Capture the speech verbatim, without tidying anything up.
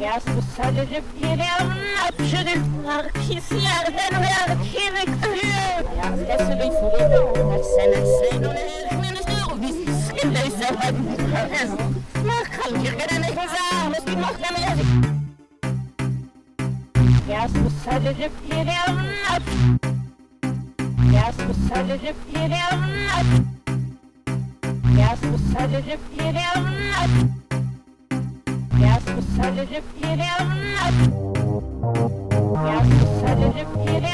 Jasno sadece pirev napşırır Arkislerden ve arkivektir Jasno bir fırın Narsene seyno Menüstür biz Skilleyse Makal yıkırın ekmezağ Meskin mahkeme yazık Jasno sadece pirev napşırır Jasno sadece pirev napşırır Jasno sadece pirev napşırır Jasno sadece pirev napşırır Jasno sadece pirev